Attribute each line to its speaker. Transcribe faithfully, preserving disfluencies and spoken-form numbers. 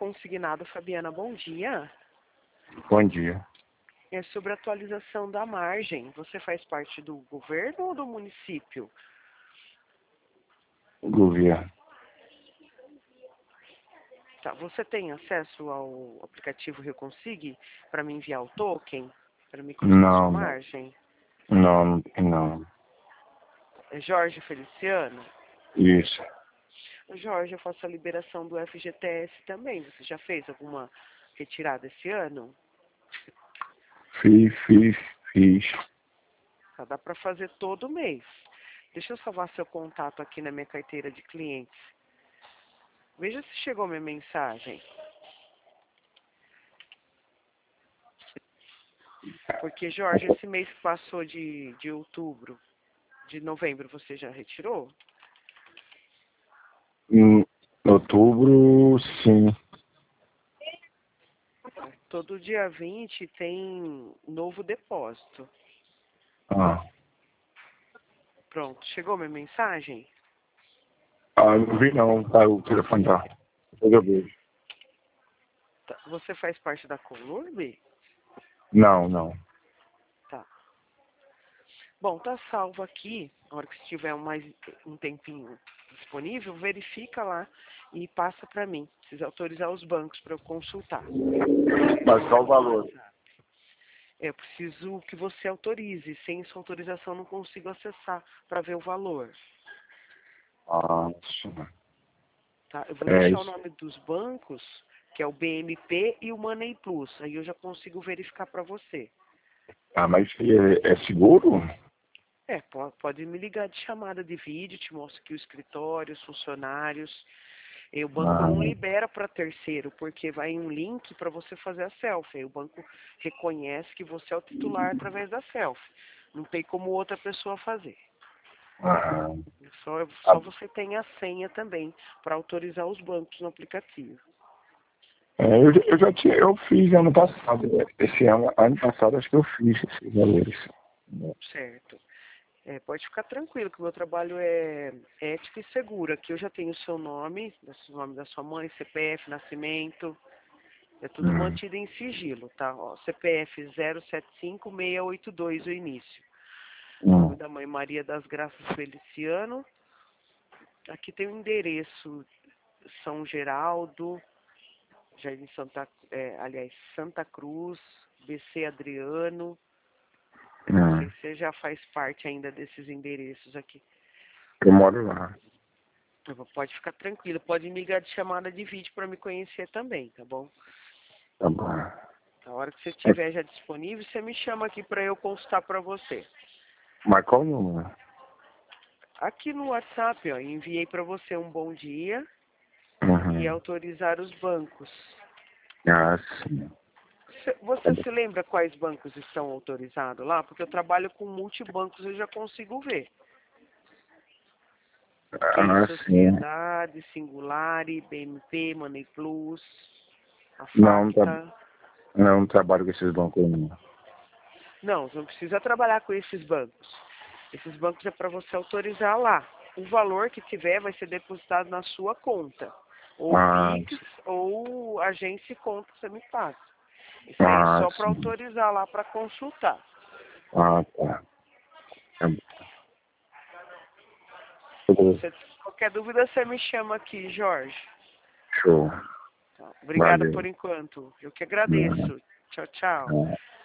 Speaker 1: Consignado, Fabiana, bom dia.
Speaker 2: Bom dia.
Speaker 1: É sobre a atualização da margem. Você faz parte do governo ou do município?
Speaker 2: Governo.
Speaker 1: Tá, você tem acesso ao aplicativo Reconsig para me enviar o token? Para me conseguir
Speaker 2: Não,
Speaker 1: sua
Speaker 2: não.
Speaker 1: margem?
Speaker 2: Não, não.
Speaker 1: É Jorge Feliciano?
Speaker 2: Isso.
Speaker 1: Jorge, eu faço a liberação do F G T S também. Você já fez alguma retirada esse ano?
Speaker 2: Fiz, fiz, fiz.
Speaker 1: Só dá para fazer todo mês. Deixa eu salvar seu contato aqui na minha carteira de clientes. Veja se chegou minha mensagem. Porque, Jorge, esse mês que passou de, de outubro, de novembro, você já retirou?
Speaker 2: Em outubro, sim.
Speaker 1: Todo dia vinte tem novo depósito.
Speaker 2: Ah,
Speaker 1: Pronto, chegou minha mensagem?
Speaker 2: ah não vi não, tá, o telefone tá. Depois eu vejo.
Speaker 1: Tá. Você faz parte da Colurb?
Speaker 2: Não, não.
Speaker 1: Tá. Bom, tá salvo aqui. Na hora que você tiver mais um tempinho disponível, verifica lá e passa para mim. Precisa autorizar os bancos para eu consultar.
Speaker 2: Mas qual o valor?
Speaker 1: Eu preciso que você autorize. Sem sua autorização, eu não consigo acessar para ver o valor.
Speaker 2: Ah, sim.
Speaker 1: Tá? Eu vou
Speaker 2: É
Speaker 1: deixar o
Speaker 2: isso.
Speaker 1: nome dos bancos, que é o B M P e o Money Plus. Aí eu já consigo verificar para você.
Speaker 2: Ah, mas é, é seguro?
Speaker 1: É, pode, pode me ligar de chamada de vídeo, te mostro aqui o escritório, os funcionários. E o banco
Speaker 2: Ah,
Speaker 1: não libera para terceiro, porque vai um link para você fazer a selfie. Aí o banco reconhece que você é o titular através da selfie. Não tem como outra pessoa fazer.
Speaker 2: ah,
Speaker 1: Só,
Speaker 2: ah,
Speaker 1: só você tem a senha também para autorizar os bancos no aplicativo.
Speaker 2: é, eu, já- eu já tinha, eu fiz ano passado. Esse ano, ano passado acho que eu fiz esses valores.
Speaker 1: Certo. É, pode ficar tranquilo que o meu trabalho é ético e seguro. Aqui eu já tenho o seu nome, o nome da sua mãe, C P F, nascimento. É tudo
Speaker 2: Hum,
Speaker 1: mantido em sigilo, tá? Ó, C P F zero sete cinco seis oito dois o início. Nome
Speaker 2: hum,
Speaker 1: da mãe Maria das Graças Feliciano. Aqui tem o endereço São Geraldo, Jardim Santa, é, aliás, Santa Cruz, B C Adriano. Não sei
Speaker 2: hum.
Speaker 1: se você já faz parte ainda desses endereços aqui.
Speaker 2: Eu moro lá.
Speaker 1: Pode ficar tranquilo, pode me ligar de chamada de vídeo para me conhecer também, tá bom?
Speaker 2: Tá bom.
Speaker 1: Na hora que você estiver já disponível, você me chama aqui para eu consultar para você.
Speaker 2: Mas qual o número?
Speaker 1: Aqui no WhatsApp, ó, enviei para você um bom dia e
Speaker 2: Uhum.
Speaker 1: autorizar os bancos.
Speaker 2: Ah, sim.
Speaker 1: Cê- Você se lembra quais bancos estão autorizados lá? Porque eu trabalho com multibancos, eu já consigo ver. Que
Speaker 2: Ah, sim.
Speaker 1: Sociedade, Singulari, B M P, Money Plus, a
Speaker 2: Não, tá,
Speaker 1: Facta.
Speaker 2: não trabalho com esses bancos não.
Speaker 1: Não, você não precisa trabalhar com esses bancos. Esses bancos é para você autorizar lá. O valor que tiver vai ser depositado na sua conta. Ou
Speaker 2: Ah,
Speaker 1: Pix, ou agência e conta você me passa. Isso aí é
Speaker 2: ah,
Speaker 1: só para
Speaker 2: sim.
Speaker 1: autorizar lá para consultar.
Speaker 2: Ah, tá. Tá bom.
Speaker 1: Se qualquer dúvida, você me chama aqui, Jorge.
Speaker 2: Show.
Speaker 1: Tá. Obrigada por
Speaker 2: Valeu.
Speaker 1: enquanto. Eu que
Speaker 2: Uhum.
Speaker 1: agradeço. Tchau, tchau.
Speaker 2: Ah.